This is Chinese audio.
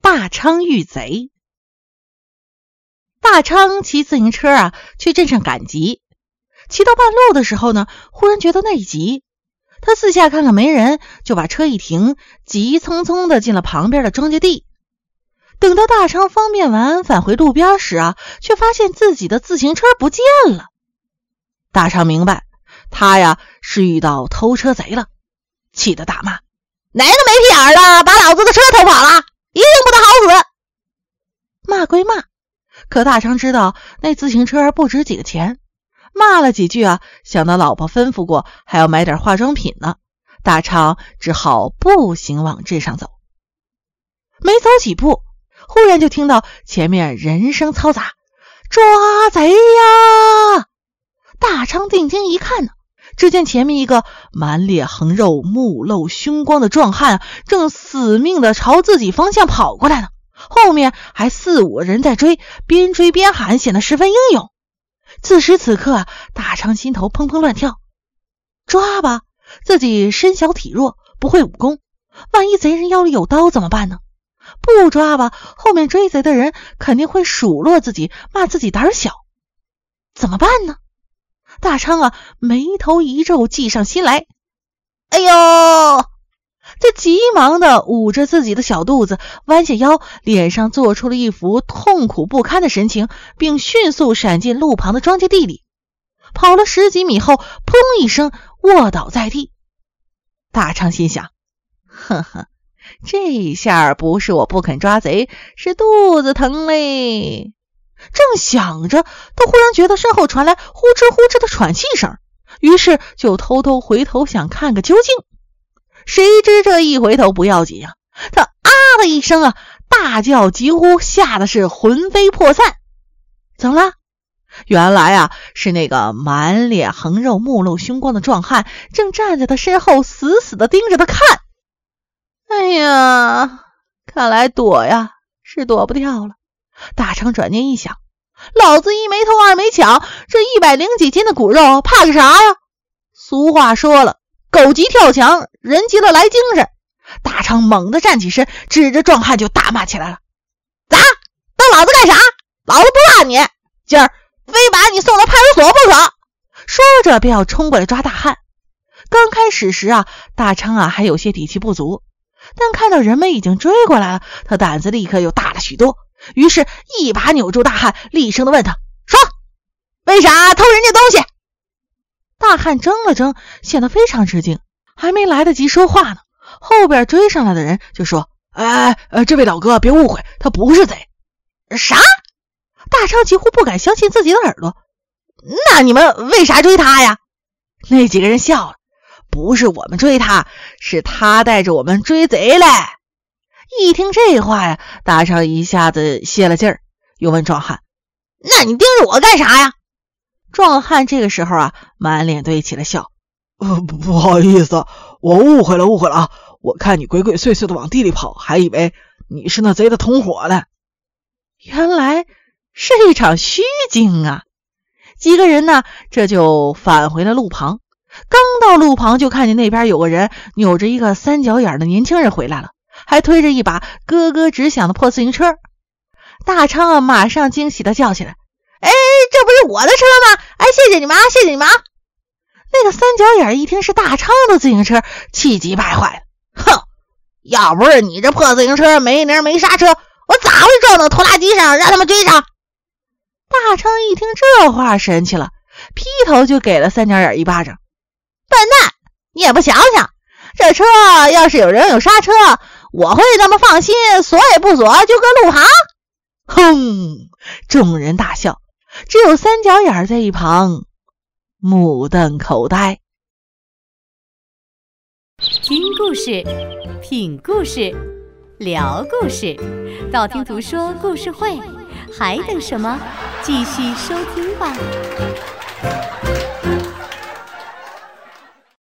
大昌遇贼。大昌骑自行车去镇上赶集，骑到半路的时候呢，忽然觉得内急，他四下看看没人，就把车一停，急匆匆地进了旁边的庄稼地。等到大昌方便完返回路边时却发现自己的自行车不见了。大昌明白，他是遇到偷车贼了，气得大骂：哪个没屁眼的把老子的车偷跑了，一定不得好死！骂归骂，可大昌知道那自行车不值几个钱，骂了几句想到老婆吩咐过还要买点化妆品呢，大昌只好步行往镇上走。没走几步，忽然就听到前面人声嘈杂：抓贼呀！大昌定睛一看呢，只见前面一个满脸横肉目露凶光的壮汉正死命地朝自己方向跑过来呢，后面还4、5人在追，边追边喊，显得十分英勇。此时此刻大昌心头砰砰乱跳，抓吧，自己身小体弱，不会武功，万一贼人腰里有刀怎么办呢？不抓吧，后面追贼的人肯定会数落自己，骂自己胆小，怎么办呢？大昌眉头一皱，计上心来。哎呦！他急忙地捂着自己的小肚子，弯下腰，脸上做出了一副痛苦不堪的神情，并迅速闪进路旁的庄稼地里。跑了10几米后，砰一声卧倒在地。大昌心想：呵呵，这下不是我不肯抓贼，是肚子疼嘞。正想着，他忽然觉得身后传来呼哧呼哧的喘气声，于是就偷偷回头想看个究竟。谁知这一回头不要紧他的一声大叫，几乎吓得是魂飞魄散。怎么了？原来是那个满脸横肉目露凶光的壮汉正站在他身后，死死地盯着他看。哎呀，看来躲是躲不掉了。大昌转念一想，老子一没偷二没抢，这100几斤的骨肉怕个啥呀？俗话说了，狗急跳墙，人急了来精神。大昌猛地站起身，指着壮汉就大骂起来了：咋？当老子干啥？老子不怕你，今儿非把你送到派出所不可！说着便要冲过来抓大汉。刚开始时大昌还有些底气不足，但看到人们已经追过来了，他胆子立刻又大了许多，于是一把扭住大汉，厉声地问他：说，为啥偷人家东西？大汉怔了怔，显得非常吃惊，还没来得及说话呢，后边追上来的人就说：这位老哥别误会，他不是贼。啥？大昌几乎不敢相信自己的耳朵。那你们为啥追他呀？那几个人笑了：不是我们追他，是他带着我们追贼嘞。一听这话大昌一下子泄了劲儿，又问壮汉：那你盯着我干啥呀？壮汉这个时候满脸堆起了笑：不好意思，我误会了我看你鬼鬼祟祟的往地里跑，还以为你是那贼的同伙呢。原来是一场虚惊几个人呢这就返回了路旁。刚到路旁，就看见那边有个人扭着一个3角眼的年轻人回来了，还推着一把咯咯直响的破自行车。大昌马上惊喜地叫起来：这不是我的车吗？谢谢你们谢谢你们那个3角眼一听是大昌的自行车，气急败坏了：哼，要不是你这破自行车没铃没刹车，我咋会撞到拖拉机上让他们追上？大昌一听这话神气了，劈头就给了3角眼一巴掌：笨蛋，你也不想想，这车要是有人有刹车，我会那么放心锁也不锁就搁路旁？哼！众人大笑，只有3角眼在一旁目瞪口呆。 听故事，品故事，聊故事，道听途说故事会，还等什么？继续收听吧。